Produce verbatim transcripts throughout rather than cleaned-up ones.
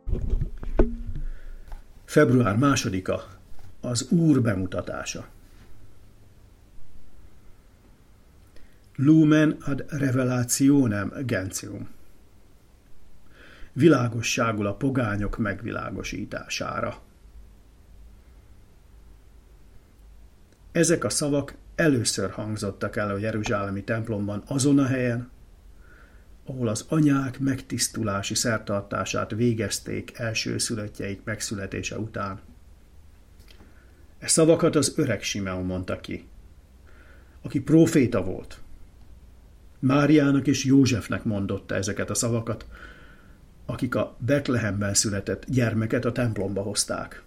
február másodika, az Úr bemutatása. Lumen ad revelationem gentium. Világosságul a pogányok megvilágosítására. Ezek a szavak először hangzottak el a jeruzsálemi templomban azon a helyen, ahol az anyák megtisztulási szertartását végezték elsőszülöttjeik megszületése után. E szavakat az öreg Simeon mondta ki, aki próféta volt. Máriának és Józsefnek mondotta ezeket a szavakat, akik a Betlehemben született gyermeket a templomba hozták.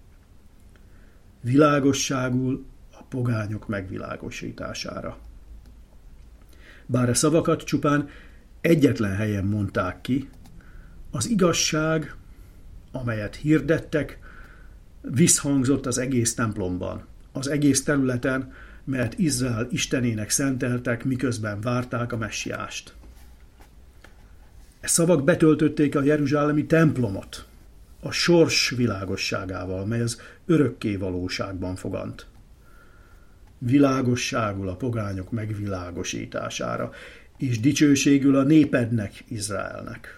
Világosságul a pogányok megvilágosítására. Bár a szavakat csupán egyetlen helyen mondták ki, az igazság, amelyet hirdettek, visszhangzott az egész templomban, az egész területen, mert Izrael istenének szenteltek, miközben várták a messiást. E szavak betöltötték a jeruzsálemi templomot a sors világosságával, mely az örökké valóságban fogant. Világosságul a pogányok megvilágosítására, és dicsőségül a népednek, Izraelnek.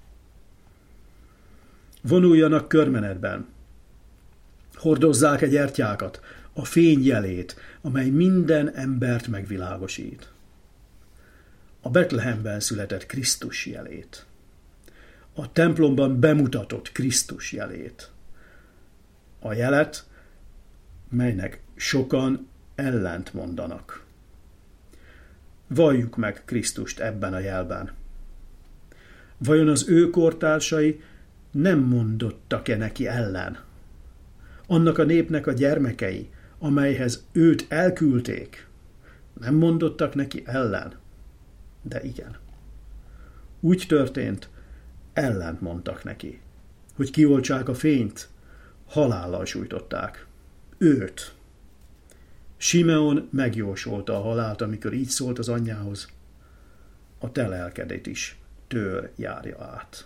Vonuljanak körmenetben, hordozzák egy gyertyákat, a fény jelét, amely minden embert megvilágosít. A Betlehemben született Krisztus jelét. A templomban bemutatott Krisztus jelét. A jelet, melynek sokan ellent mondanak. Valljuk meg Krisztust ebben a jelben. Vajon az ő kortársai nem mondottak-e neki ellen? Annak a népnek a gyermekei, amelyhez őt elküldték, nem mondottak neki ellen? De igen. Úgy történt, ellent mondtak neki, hogy kioltsák a fényt, halállal sújtották. Őt. Simeon megjósolta a halált, amikor így szólt az anyjához: a te lelkedet is tőr járja át.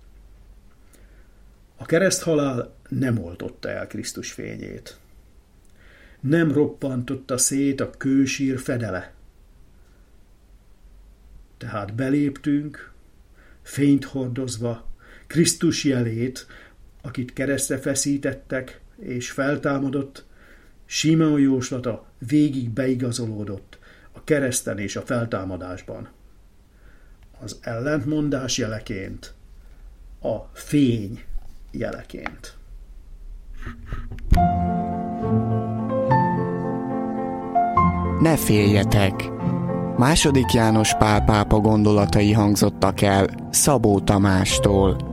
A kereszthalál nem oltotta el Krisztus fényét. Nem roppantotta szét a kősír fedele. Tehát beléptünk, fényt hordozva, Krisztus jelét, akit keresztre feszítettek és feltámadott, Simeon jóslata végig beigazolódott a kereszten és a feltámadásban. Az ellentmondás jeleként, a fény jeleként. Ne féljetek! Második János Pál pápa gondolatai hangzottak el Szabó Tamástól.